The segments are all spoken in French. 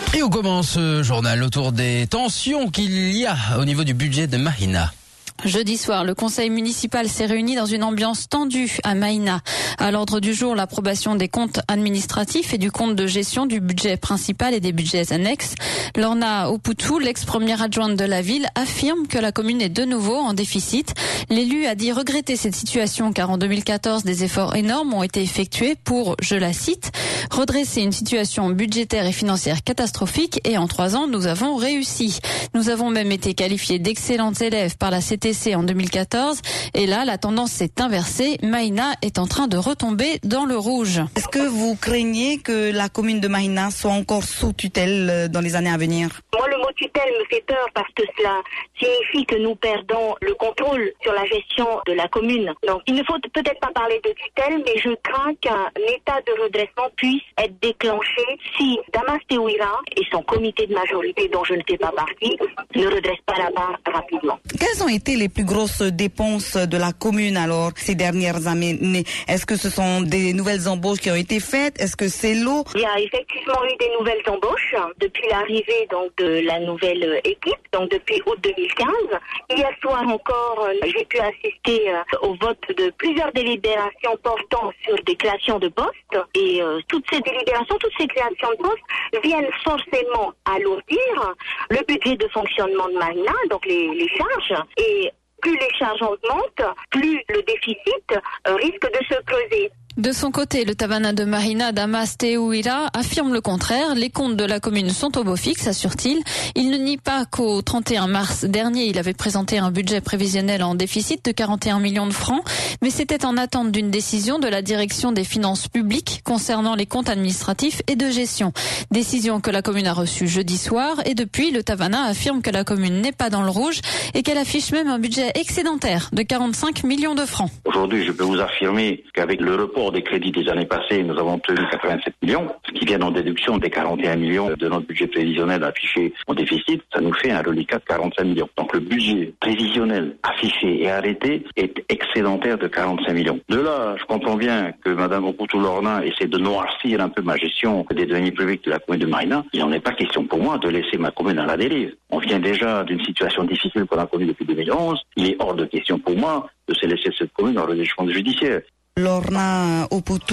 Et on commence ce journal autour des tensions qu'il y a au niveau du budget de Mahina. Jeudi soir, le conseil municipal s'est réuni dans une ambiance tendue à Mahina. À l'ordre du jour, l'approbation des comptes administratifs et du compte de gestion du budget principal et des budgets annexes. Lorna Oputu, l'ex-première adjointe de la ville, affirme que la commune est de nouveau en déficit. L'élu a dit regretter cette situation car en 2014, des efforts énormes ont été effectués pour, je la cite, redresser une situation budgétaire et financière catastrophique et en 3 ans, nous avons réussi. Nous avons même été qualifiés d'excellents élèves par la CTC en 2014 et là, la tendance s'est inversée. Mahina est en train de retomber dans le rouge. Est-ce que vous craignez que la commune de Mahina soit encore sous tutelle dans les années à venir? Moi, le mot tutelle me fait peur parce que cela signifie que nous perdons le contrôle sur la gestion de la commune. Donc, il ne faut peut-être pas parler de tutelle, mais je crains qu'un état de redressement puisse être déclenché si Damas Teouira et son comité de majorité, dont je ne fais pas partie, ne redressent pas la barre rapidement. Quelles ont été les plus grosses dépenses de la commune alors ces dernières années? Est-ce que ce sont des nouvelles embauches qui ont été faites? Est-ce que c'est l'eau? Il y a effectivement eu des nouvelles embauches depuis l'arrivée donc de la nouvelle équipe, donc depuis août 2015. Hier soir encore, j'ai pu assister au vote de plusieurs délibérations portant sur des créations de postes et toutes ces délibérations, toutes ces créations de postes viennent forcément alourdir le budget de fonctionnement de Mahina, donc les charges, et plus les charges augmentent, plus le déficit risque de se creuser. De son côté, le Tavana de Mahina, Damas Teouira, affirme le contraire. Les comptes de la commune sont au beau fixe, assure-t-il. Il ne nie pas qu'au 31 mars dernier, il avait présenté un budget prévisionnel en déficit de 41 millions de francs, mais c'était en attente d'une décision de la direction des finances publiques concernant les comptes administratifs et de gestion. Décision que la commune a reçue jeudi soir et depuis, le Tavana affirme que la commune n'est pas dans le rouge et qu'elle affiche même un budget excédentaire de 45 millions de francs. Aujourd'hui, je peux vous affirmer qu'avec le report des crédits des années passées, nous avons obtenu 87 millions, ce qui vient en déduction des 41 millions de notre budget prévisionnel affiché en déficit, ça nous fait un reliquat de 45 millions. Donc le budget prévisionnel affiché et arrêté est excédentaire de 45 millions. De là, je comprends bien que Mme Oputu-Lorna essaie de noircir un peu ma gestion des deniers publics de la commune de Mahina. Il n'en est pas question pour moi de laisser ma commune à la dérive. On vient déjà d'une situation difficile pour la commune depuis 2011. Il est hors de question pour moi de se laisser cette commune dans le redressement judiciaire. Lorna Oputu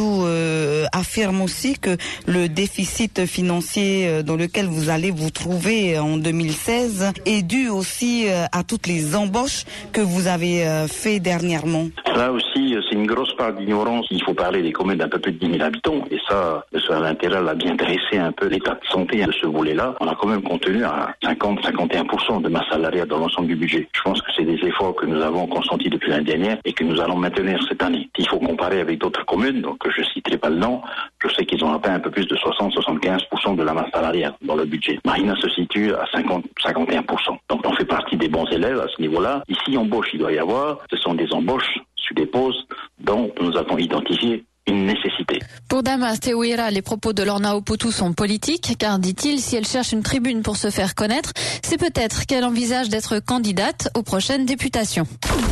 affirme aussi que le déficit financier dans lequel vous allez vous trouver en 2016 est dû aussi à toutes les embauches que vous avez fait dernièrement. Là aussi, c'est une grosse part d'ignorance. Il faut parler des communes d'un peu plus de 10 000 habitants. Et ça, le soir l'intérieur a bien dressé un peu l'état de santé de ce volet-là. On a quand même contenu à 50-51% de masse salariale dans l'ensemble du budget. Je pense que c'est des efforts que nous avons consentis depuis l'année dernière et que nous allons maintenir cette année. Il faut comparer avec d'autres communes, donc je ne citerai pas le nom, je sais qu'ils ont atteint un peu plus de 60-75% de la masse salariale dans le budget. Mahina se situe à 50-51%. Donc on fait partie des bons élèves à ce niveau-là. Ici, embauche, il doit y avoir, ce sont des embauches sur des postes dont nous avons identifié une nécessité. Pour Damas Teouira, les propos de Lorna Oputu sont politiques, car, dit-il, si elle cherche une tribune pour se faire connaître, c'est peut-être qu'elle envisage d'être candidate aux prochaines députations.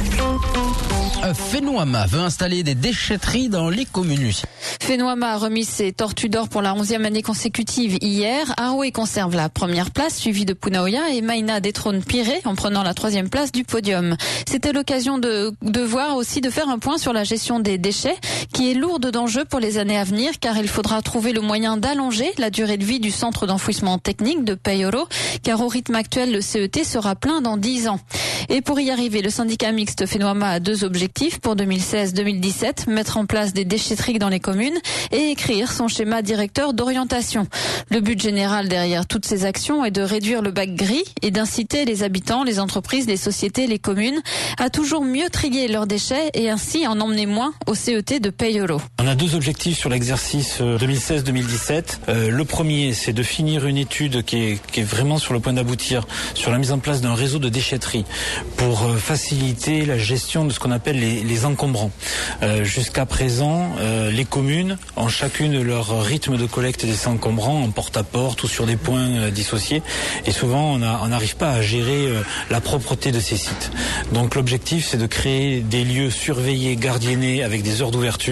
Fenouama veut installer des déchetteries dans les communes. Fenouama a remis ses tortues d'or pour la 11e année consécutive hier. Aroué conserve la première place, suivie de Punaoya, et Mahina détrône Piré en prenant la 3e place du podium. C'était l'occasion de voir aussi de faire un point sur la gestion des déchets, qui est lourde d'enjeux pour les années à venir, car il faudra trouver le moyen d'allonger la durée de vie du centre d'enfouissement technique de Payoro, car au rythme actuel, le CET sera plein dans 10 ans. Et pour y arriver, le syndicat mixte Fenouama a 2 objectifs pour 2016-2017, mettre en place des déchetteries dans les communes et écrire son schéma directeur d'orientation. Le but général derrière toutes ces actions est de réduire le bac gris et d'inciter les habitants, les entreprises, les sociétés, les communes à toujours mieux trier leurs déchets et ainsi en emmener moins au CET de Payoro. On a 2 objectifs sur l'exercice 2016-2017. Le premier, c'est de finir une étude qui est vraiment sur le point d'aboutir sur la mise en place d'un réseau de déchetterie pour faciliter la gestion de ce qu'on appelle les encombrants. Jusqu'à présent, les communes ont chacune leur rythme de collecte des encombrants en porte-à-porte ou sur des points dissociés. Et souvent, on n'arrive pas à gérer la propreté de ces sites. Donc l'objectif, c'est de créer des lieux surveillés, gardiennés, avec des heures d'ouverture,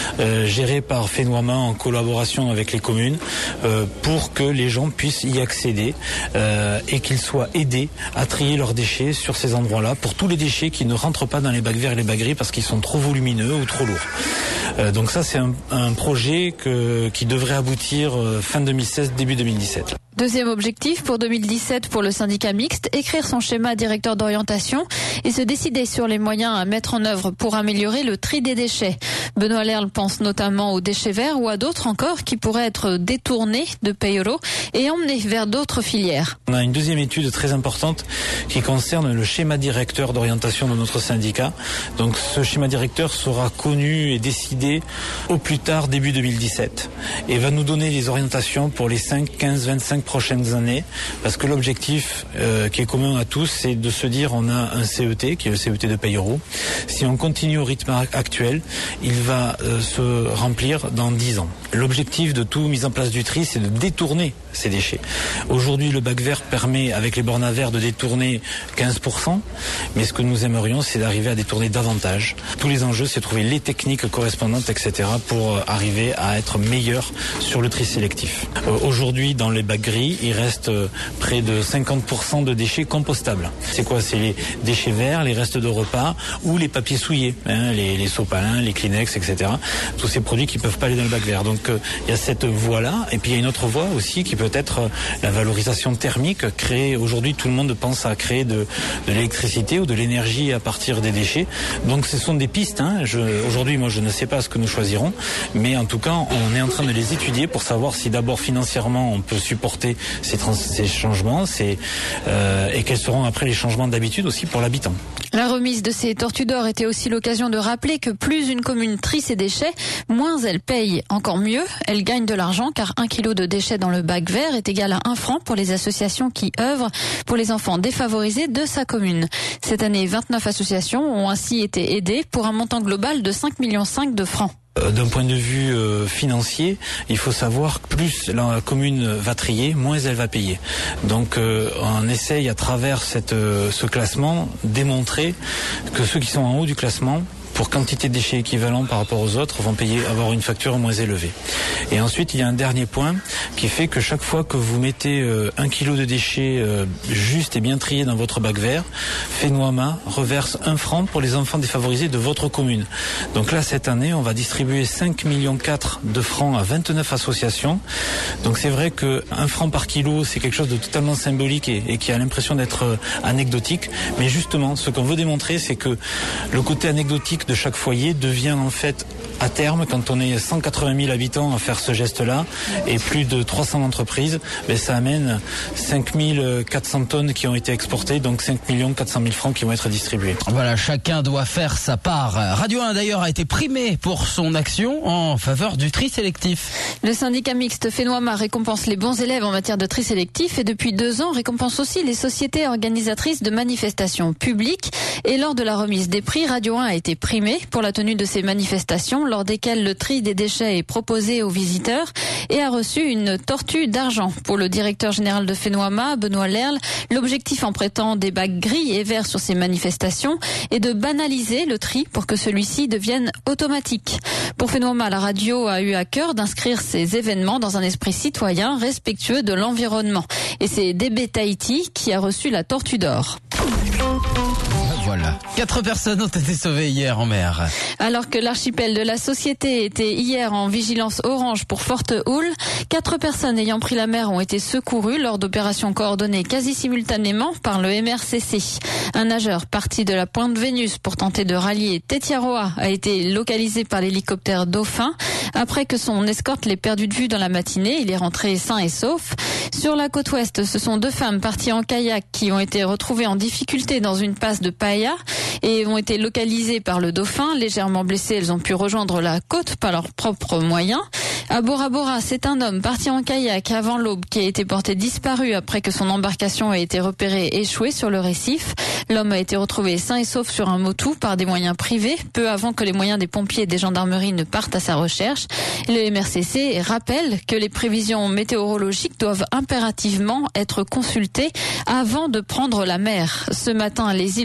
géré par Fenouama en collaboration avec les communes, pour que les gens puissent y accéder et qu'ils soient aidés à trier leurs déchets sur ces endroits-là, pour tous les déchets qui ne rentrent pas dans les bacs verts et les bacs gris parce qu'ils sont trop volumineux ou trop lourds. Donc ça, c'est un projet qui devrait aboutir fin 2016, début 2017. Deuxième objectif pour 2017 pour le syndicat mixte, écrire son schéma directeur d'orientation et se décider sur les moyens à mettre en œuvre pour améliorer le tri des déchets. Benoît Lerle pense notamment aux déchets verts ou à d'autres encore qui pourraient être détournés de Payoro et emmenés vers d'autres filières. On a une deuxième étude très importante qui concerne le schéma directeur d'orientation de notre syndicat. Donc ce schéma directeur sera connu et décidé au plus tard début 2017 et va nous donner les orientations pour les 5, 15, 25 prochaines années, parce que l'objectif qui est commun à tous, c'est de se dire on a un CET qui est le CET de Payoro. Si on continue au rythme actuel, il va se remplir dans 10 ans. L'objectif de tout mise en place du tri, c'est de détourner ces déchets. Aujourd'hui, le bac vert permet, avec les bornes à verre, de détourner 15%, mais ce que nous aimerions, c'est d'arriver à détourner davantage. Tous les enjeux, c'est de trouver les techniques correspondantes, etc., pour arriver à être meilleur sur le tri sélectif. Aujourd'hui, dans les bacs gris, il reste près de 50% de déchets compostables. C'est quoi? C'est les déchets verts, les restes de repas ou les papiers souillés, les sopalins, les Kleenex, etc. Tous ces produits qui peuvent pas aller dans le bac vert. Donc il y a cette voie-là, et puis il y a une autre voie aussi qui peut être la valorisation thermique. Aujourd'hui, tout le monde pense à créer de l'électricité ou de l'énergie à partir des déchets. Donc ce sont des pistes. Aujourd'hui, moi, je ne sais pas ce que nous choisirons, mais en tout cas, on est en train de les étudier pour savoir si d'abord financièrement on peut supporter ces changements, et quels seront après les changements d'habitude aussi pour l'habitant. La remise de ces tortues d'or était aussi l'occasion de rappeler que plus une commune trie ses déchets, moins elle paye. Encore mieux, elle gagne de l'argent car 1 kilo de déchets dans le bac vert est égal à 1 franc pour les associations qui œuvrent pour les enfants défavorisés de sa commune. Cette année, 29 associations ont ainsi été aidées pour un montant global de 5,5 millions de francs. D'un point de vue financier, il faut savoir que plus la commune va trier, moins elle va payer. Donc on essaye à travers ce classement démontrer que ceux qui sont en haut du classement, pour quantité de déchets équivalents par rapport aux autres, vont avoir une facture moins élevée. Et ensuite, il y a un dernier point qui fait que chaque fois que vous mettez 1 kilo de déchets juste et bien triés dans votre bac vert, Fenouama reverse 1 franc pour les enfants défavorisés de votre commune. Donc là, cette année, on va distribuer 5,4 millions de francs à 29 associations. Donc c'est vrai que 1 franc par kilo, c'est quelque chose de totalement symbolique et qui a l'impression d'être anecdotique. Mais justement, ce qu'on veut démontrer, c'est que le côté anecdotique de chaque foyer devient en fait à terme, quand on est 180 000 habitants à faire ce geste-là et plus de 300 entreprises, ça amène 5 400 tonnes qui ont été exportées, donc 5 400 000 francs qui vont être distribués. Voilà, chacun doit faire sa part. Radio 1 d'ailleurs a été primé pour son action en faveur du tri sélectif. Le syndicat mixte Fenouama récompense les bons élèves en matière de tri sélectif et depuis 2 ans récompense aussi les sociétés organisatrices de manifestations publiques. Et lors de la remise des prix, Radio 1 a été primé pour la tenue de ces manifestations lors desquelles le tri des déchets est proposé aux visiteurs et a reçu une tortue d'argent. Pour le directeur général de Fenouama, Benoît Lerle, l'objectif en prêtant des bacs gris et verts sur ces manifestations est de banaliser le tri pour que celui-ci devienne automatique. Pour Fenouama, la radio a eu à cœur d'inscrire ces événements dans un esprit citoyen respectueux de l'environnement. Et c'est DB Tahiti qui a reçu la tortue d'or. Voilà. 4 personnes ont été sauvées hier en mer. Alors que l'archipel de la Société était hier en vigilance orange pour forte houle, 4 personnes ayant pris la mer ont été secourues lors d'opérations coordonnées quasi simultanément par le MRCC. Un nageur parti de la Pointe Vénus pour tenter de rallier Tetiaroa a été localisé par l'hélicoptère Dauphin. Après que son escorte l'ait perdu de vue dans la matinée, il est rentré sain et sauf. Sur la côte ouest, ce sont 2 femmes parties en kayak qui ont été retrouvées en difficulté dans une passe de Paia et ont été localisées par le Dauphin. Légèrement blessées, elles ont pu rejoindre la côte par leurs propres moyens. À Bora Bora, c'est un homme parti en kayak avant l'aube qui a été porté disparu après que son embarcation ait été repérée échouée sur le récif. L'homme a été retrouvé sain et sauf sur un motou par des moyens privés, peu avant que les moyens des pompiers et des gendarmeries ne partent à sa recherche. Le MRCC rappelle que les prévisions météorologiques doivent impérativement être consultées avant de prendre la mer. Ce matin, les îles de la Société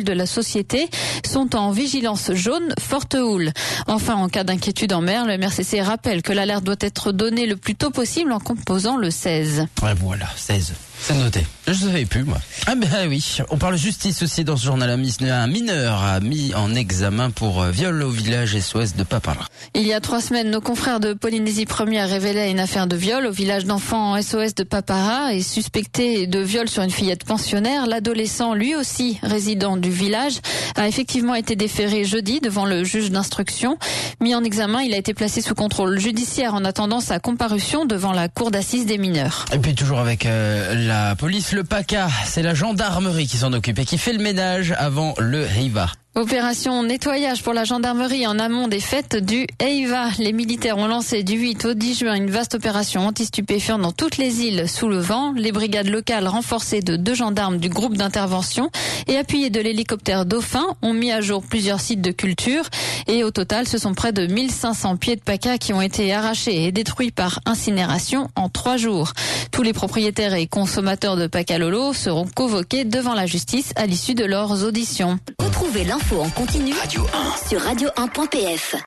sociétés sont en vigilance jaune forte houle. Enfin, en cas d'inquiétude en mer, le MRCC rappelle que l'alerte doit être donnée le plus tôt possible en composant le 16. Ouais, voilà, 16. C'est noté. Je ne savais plus, moi. Ah ben oui, on parle justice aussi dans ce journal. Un mineur a mis en examen pour viol au village SOS de Papara. Il y a 3 semaines, nos confrères de Polynésie Première révélaient une affaire de viol au village d'enfants SOS de Papara et suspecté de viol sur une fillette pensionnaire. L'adolescent, lui aussi résident du village, a effectivement été déféré jeudi devant le juge d'instruction. Mis en examen, il a été placé sous contrôle judiciaire en attendant sa comparution devant la cour d'assises des mineurs. Et puis toujours avec la police, le PACA, c'est la gendarmerie qui s'en occupe et qui fait le ménage avant le Heiva. Opération nettoyage pour la gendarmerie en amont des fêtes du Heiva. Les militaires ont lancé du 8 au 10 juin une vaste opération anti-stupéfiants dans toutes les îles sous le vent. Les brigades locales renforcées de 2 gendarmes du groupe d'intervention et appuyées de l'hélicoptère Dauphin ont mis à jour plusieurs sites de culture. Et au total, ce sont près de 1500 pieds de PACA qui ont été arrachés et détruits par incinération en 3 jours. Tous les propriétaires et consommateurs de PACA Lolo seront convoqués devant la justice à l'issue de leurs auditions. Retrouvez l'info en continu sur radio1.pf.